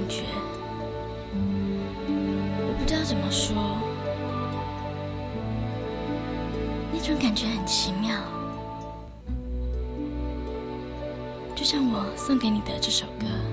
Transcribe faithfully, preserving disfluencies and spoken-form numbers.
觉，我不知道怎么说，那种感觉很奇妙，就像我送给你的这首歌。